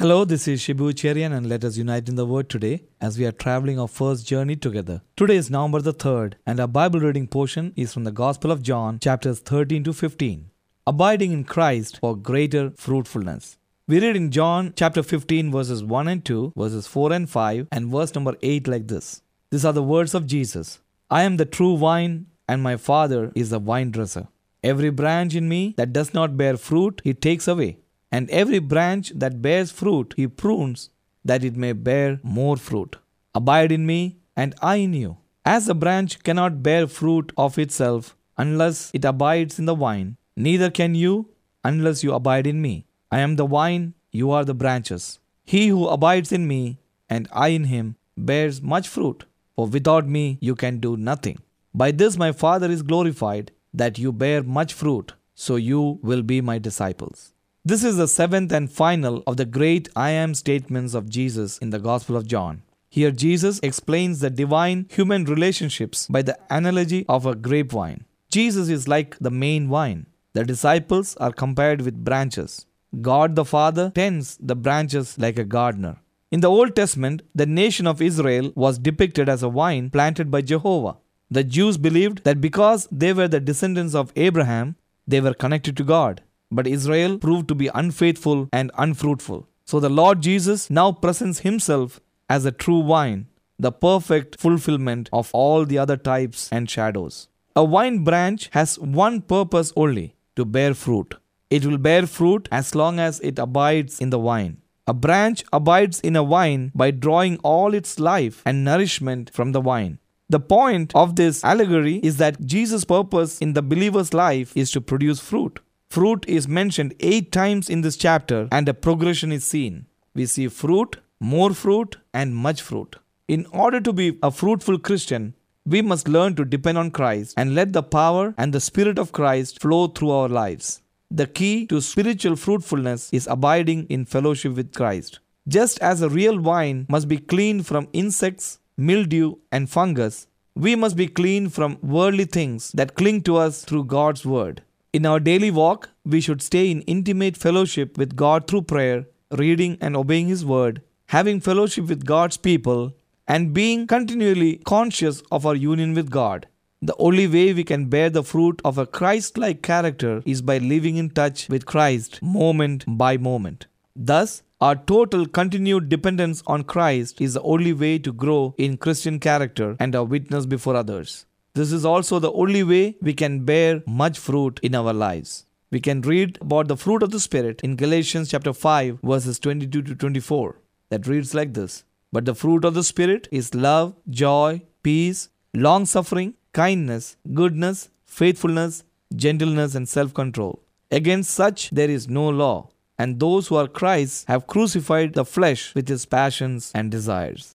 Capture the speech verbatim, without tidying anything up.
Hello, this is Shibu Cherian and let us unite in the Word today as we are traveling our first journey together. Today is November the third and our Bible reading portion is from the Gospel of John, chapters thirteen to fifteen. Abiding in Christ for greater fruitfulness. We read in John chapter fifteen verses one and two, verses four and five and verse number eight like this. These are the words of Jesus. I am the true vine and my Father is the vine dresser. Every branch in me that does not bear fruit, he takes away. And every branch that bears fruit, he prunes, that it may bear more fruit. Abide in me, and I in you. As the branch cannot bear fruit of itself unless it abides in the vine, neither can you unless you abide in me. I am the vine, you are the branches. He who abides in me, and I in him, bears much fruit. For without me you can do nothing. By this my Father is glorified, that you bear much fruit, so you will be my disciples. This is the seventh and final of the great I am statements of Jesus in the Gospel of John. Here Jesus explains the divine human relationships by the analogy of a grapevine. Jesus is like the main vine. The disciples are compared with branches. God the Father tends the branches like a gardener. In the Old Testament, the nation of Israel was depicted as a vine planted by Jehovah. The Jews believed that because they were the descendants of Abraham, they were connected to God. But Israel proved to be unfaithful and unfruitful. So the Lord Jesus now presents himself as a true vine, the perfect fulfillment of all the other types and shadows. A vine branch has one purpose only, to bear fruit. It will bear fruit as long as it abides in the vine. A branch abides in a vine by drawing all its life and nourishment from the vine. The point of this allegory is that Jesus' purpose in the believer's life is to produce fruit. Fruit is mentioned eight times in this chapter and a progression is seen. We see fruit, more fruit and much fruit. In order to be a fruitful Christian, we must learn to depend on Christ and let the power and the Spirit of Christ flow through our lives. The key to spiritual fruitfulness is abiding in fellowship with Christ. Just as a real vine must be cleaned from insects, mildew and fungus, we must be clean from worldly things that cling to us through God's word. In our daily walk, we should stay in intimate fellowship with God through prayer, reading and obeying His word, having fellowship with God's people, and being continually conscious of our union with God. The only way we can bear the fruit of a Christ-like character is by living in touch with Christ moment by moment. Thus, our total continued dependence on Christ is the only way to grow in Christian character and our witness before others. This is also the only way we can bear much fruit in our lives. We can read about the fruit of the Spirit in Galatians chapter five verses twenty-two to twenty-four. That reads like this. But the fruit of the Spirit is love, joy, peace, long-suffering, kindness, goodness, faithfulness, gentleness and self-control. Against such there is no law. And those who are Christ's have crucified the flesh with its passions and desires.